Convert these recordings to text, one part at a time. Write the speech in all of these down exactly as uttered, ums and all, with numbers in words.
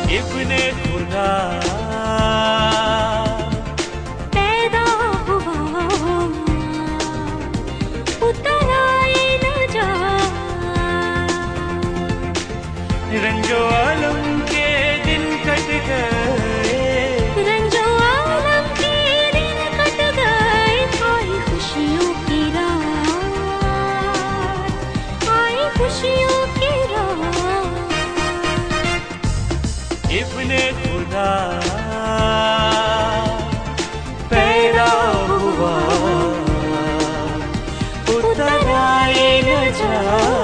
इब्ने खुदा पैदा हुआ, उतर आए न जा। रंजो आलम के दिन कट गए, रंजो आलम के दिन कट गए। आई खुशियों की रात, आई खुशियों की रात। इब्ने खुदा पैदा हुआ, उतर आए न जा।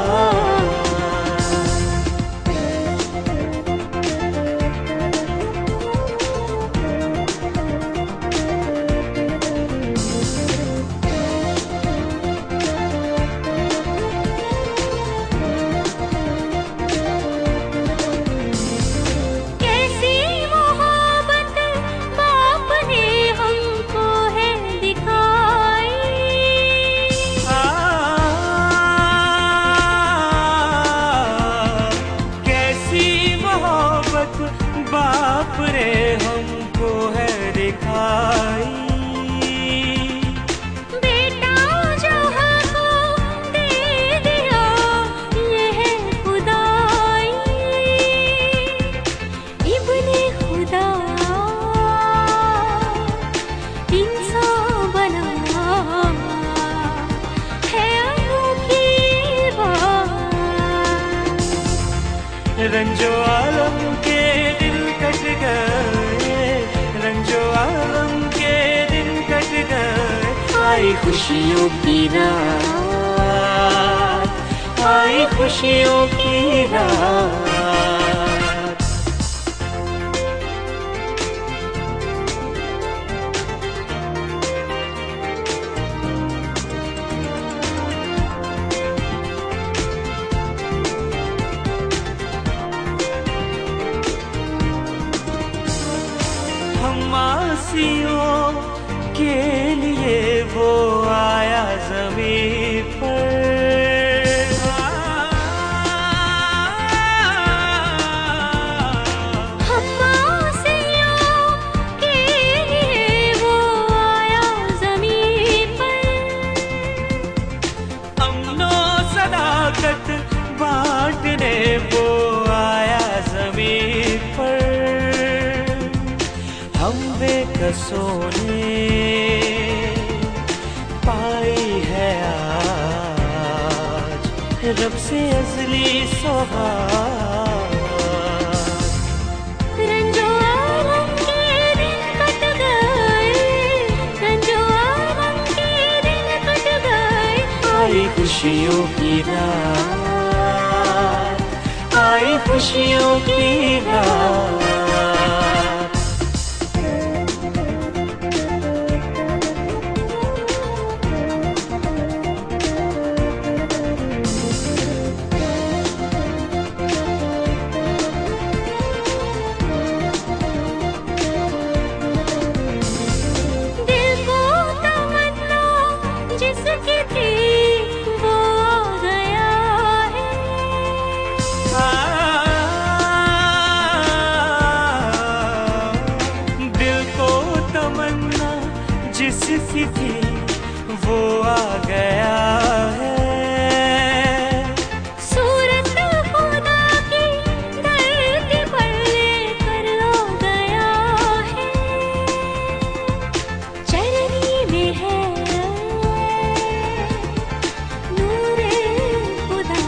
बाप ने हमको है दिखाई, बेटा जो हमको दे दिया, ये है खुदाई। इब्ने खुदा इंसान बना है अनोखी बात। रंजो आलम के दिल कट गए, रंजो आलम के दिन कट गए। आई खुशियों की रात, आई खुशियों की रात। मासियों के लिए वो आया ज़मीन पर, हम मासियों के लिए वो आया ज़मीन पर। अमनो सदाकत बांटने वो आया ज़मीन पर। हम बेकसों ने पाई है आज रब से अज़ली सौगात। रंजो आलम के दिन कट गए, रंजो आलम के दिन कट गए। आई खुशियों की रात, आई खुशियों की रात। जिसकी थी वो आ गया है। सूरत खुदा की धरती पर लेकर आ गया है। चरनी में है नूरे खुदा,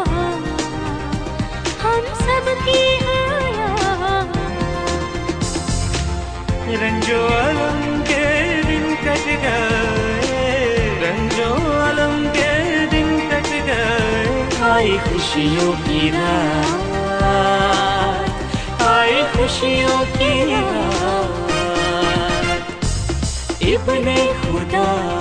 हम सब की आया। रंजो आलम के दिन कट गए, रंजो आलम के दिन कट गए। आई खुशियों की रात, आई खुशियों की रात। इब्ने खुदा